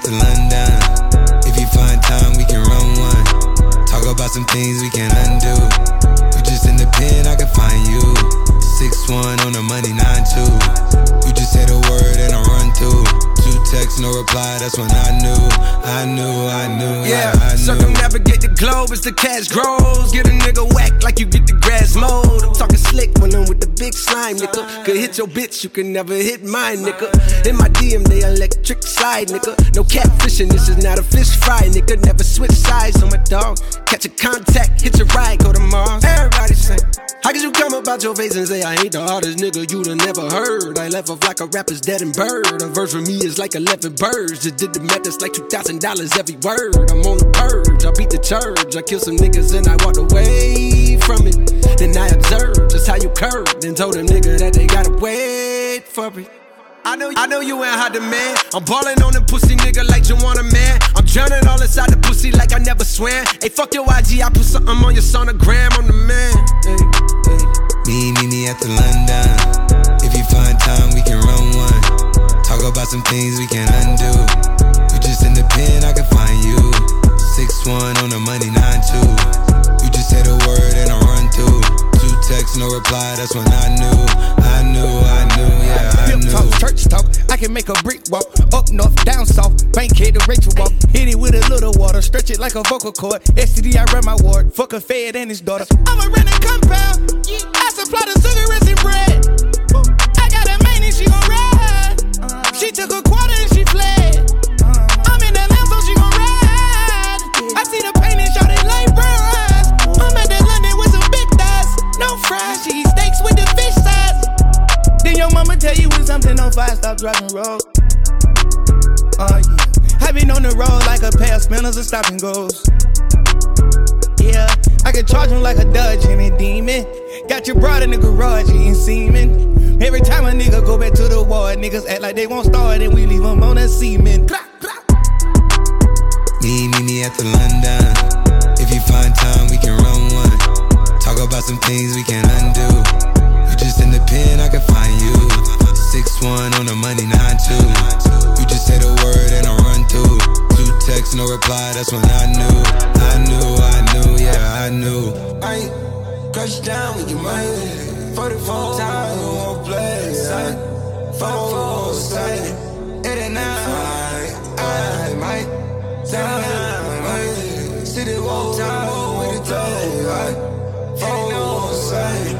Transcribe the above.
to London. If you find time, we can run one. Talk about some things we can undo. You just in the pen, I can find you. 6'1" on the money, 9'2". You just say the word and I run through. 2 texts, no reply, that's when I knew. Yeah, circumnavigate the globe as the cash grows. Get a nigga whack like you get the grass mowed. I'm talking slick when I'm with the big slime, nigga. Could hit your bitch, you can never hit mine, nigga. In my DM, they electric slide, nigga. No catfishing, this is not a fish fry, nigga. Never switch sides on my dog. Catch a contact, hit your ride, go to Mars. Everybody say, how could you come about your face and say I ain't the hardest nigga you'd have never heard? I left off like a rapper's dead and bird. A verse for me is like 11 birds. Just did the math, that's like $2,000 every word. I'm on the purge, I beat the church. I killed some niggas and I walked away from it. Then I observed just how you curved and told a nigga that they gotta wait for it. I know you ain't hot demand. I'm ballin' on them pussy nigga like you want a man. I'm drowning all inside the pussy like I never swam. Hey, fuck your IG, I put something on your sonogram. I'm the man. Me at the London. If you find time, we can run one. Talk about some things we can undo. You just in the pen, I can find you. 6'1" on the money, 9'2". You just say the word and I run through. 2 texts, no reply, that's when I knew, yeah, I knew. Talk, church talk, I can make a brick walk. Up north, down south, Bankhead to Rachel walk. Hit it with a little water, stretch it like a vocal cord. STD, I run my ward, fuck a fed and his daughter. I'm a rented compound, I supply the cigarettes and bread. I got a main and she gon' ride. She took a quarter and she fled. I'm in the lamb so she gon' ride. I see the pain and shot it like bronze. I'm at that London with some big thighs. No fries, she eat steaks with the fish size. Then your mama tell you when something on fire, stop driving road. Yeah. I been on the road like a pair of spinners and stop and goes. Yeah, I can charge him like a Dodge and a demon. Got your broad in the garage eating semen. Every time a nigga go back to the ward, niggas act like they won't start and we leave them on a semen. Me at the London. If you find time, we can run one. Talk about some things we can undo. You just in the pen, I can find you. 6'1" on the money, 9'2". You just say the word and I run through. 2 texts, no reply, that's when I knew, yeah, I knew. I crush down with your money. 44 times, we won't play. 4 say, 89. I might down my money. City walk time with the day. 4 say.